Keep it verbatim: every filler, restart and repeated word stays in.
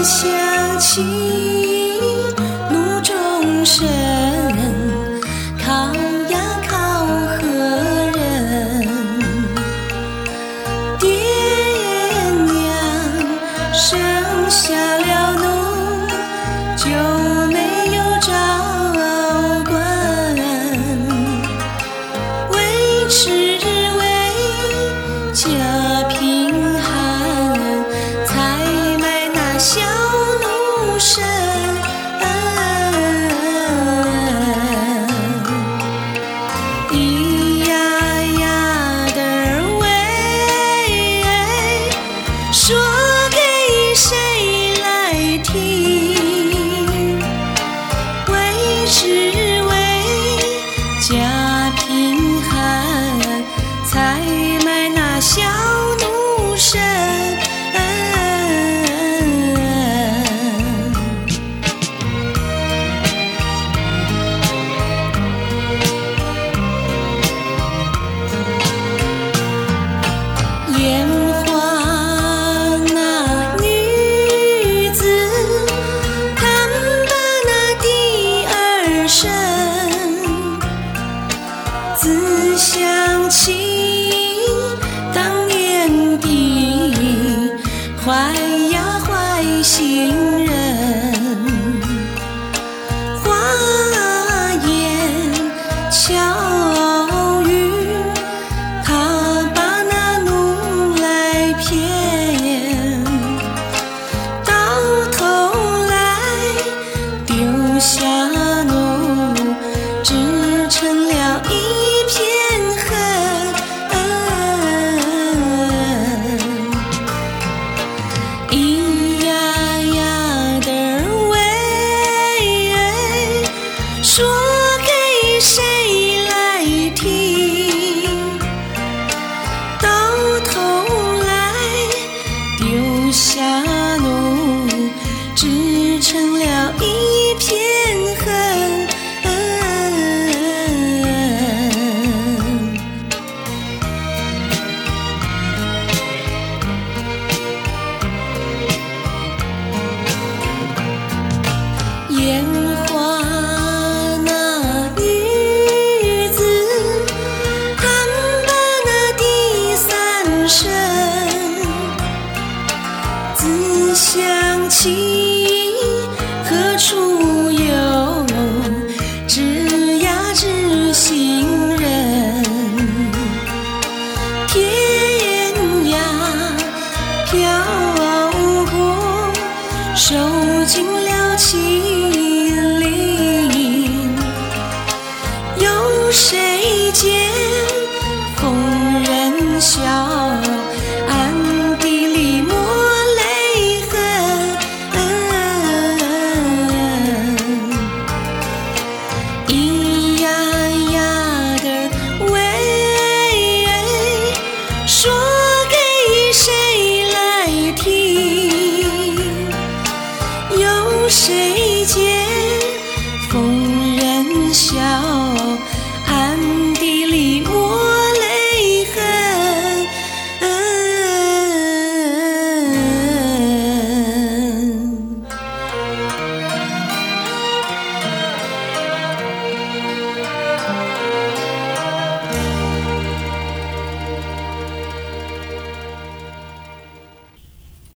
想起怒中生，考呀考何人？爹娘生下了奴，就没有照管，为吃为家贫寒，才买那小奴身。咿呀呀的喂，说给谁来听？为是为家贫寒，才买那小奴身。烟花那女子，看罢那第二声，自想起当年的坏呀坏心人，花言巧语，他把那奴来骗，到头来丢下奴，只成了一片恨。咿呀呀的喂，说给谁来听？到头来丢下奴，只成了一片恨。烟花那女子，看罢那第三声，自想起何处有知呀知心人？天涯飘过，受尽了欺凌，有谁见疯人笑，暗地里抹泪痕？咿呀呀的喂，说给谁来听？有谁